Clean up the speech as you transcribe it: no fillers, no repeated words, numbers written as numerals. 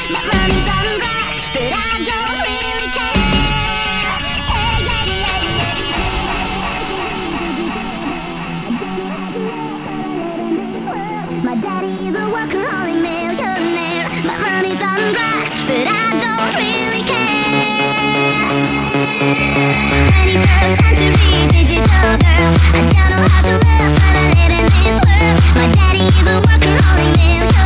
My money's on grass, but I don't really care. Yeah, yeah, yeah, yeah. My daddy's a workaholic millionaire. My money's on grass, but I don't really care. 21st century digital girl. I don't know how to live, but I live in this world. My daddy is a workaholic millionaire.